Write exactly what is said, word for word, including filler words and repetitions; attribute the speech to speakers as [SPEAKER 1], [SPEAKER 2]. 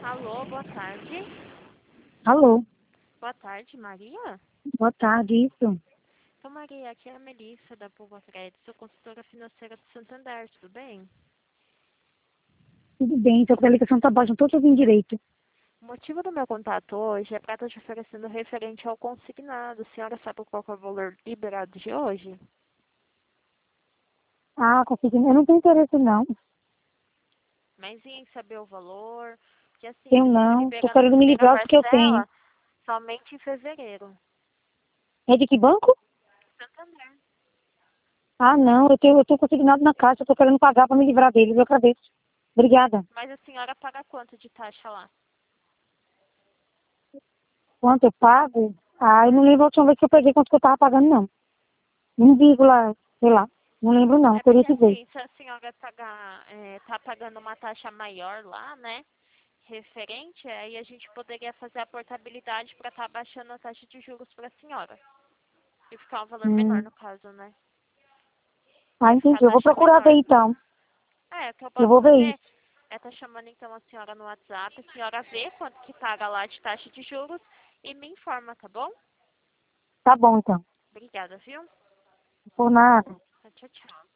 [SPEAKER 1] Alô, boa tarde.
[SPEAKER 2] Alô,
[SPEAKER 1] Boa tarde, Maria.
[SPEAKER 2] boa tarde, isso.
[SPEAKER 1] Então, Maria, aqui é a Melissa da Pulva Crédito, sou consultora financeira do Santander, tudo bem?
[SPEAKER 2] Tudo bem, só que a ligação tá baixa, não tô te ouvindo direito.
[SPEAKER 1] O motivo do meu contato hoje é para estar te oferecendo referente ao consignado. A senhora sabe qual que é o valor liberado de hoje?
[SPEAKER 2] Ah, consegui. Eu não tenho interesse, não.
[SPEAKER 1] Mas em saber o valor, porque assim,
[SPEAKER 2] Tenho
[SPEAKER 1] eles estão
[SPEAKER 2] não. Tô
[SPEAKER 1] liberando a
[SPEAKER 2] querendo me
[SPEAKER 1] primeira
[SPEAKER 2] livrar do que eu tenho.
[SPEAKER 1] parcela somente em fevereiro.
[SPEAKER 2] É de que banco?
[SPEAKER 1] Santander.
[SPEAKER 2] Ah, não, eu tenho, eu tenho consignado na caixa, eu tô querendo pagar pra me livrar deles, eu agradeço. Obrigada.
[SPEAKER 1] Mas a senhora paga quanto de taxa lá?
[SPEAKER 2] Quanto eu pago? Ah, eu não lembro a última vez que eu peguei quanto que eu tava pagando, não. Um vírgula, sei lá. Não lembro, não.
[SPEAKER 1] É
[SPEAKER 2] Teria
[SPEAKER 1] porque
[SPEAKER 2] que ver.
[SPEAKER 1] assim, se a senhora pagar, é, tá pagando uma taxa maior lá, né? Referente, aí a gente poderia fazer a portabilidade para estar baixando a taxa de juros para a senhora. E ficar um valor menor
[SPEAKER 2] Hum.
[SPEAKER 1] no caso, né?
[SPEAKER 2] Ah,
[SPEAKER 1] Ia ficar a
[SPEAKER 2] entendi. Eu vou
[SPEAKER 1] taxa
[SPEAKER 2] procurar ver
[SPEAKER 1] menor.
[SPEAKER 2] então.
[SPEAKER 1] É, o que eu
[SPEAKER 2] Eu
[SPEAKER 1] posso
[SPEAKER 2] vou ver
[SPEAKER 1] fazer
[SPEAKER 2] isso.
[SPEAKER 1] é estar chamando então a senhora no WhatsApp, a senhora vê quanto que paga lá de taxa de juros e me informa, tá bom?
[SPEAKER 2] Tá bom, então.
[SPEAKER 1] Obrigada, viu?
[SPEAKER 2] Por nada.
[SPEAKER 1] Tchau, tchau.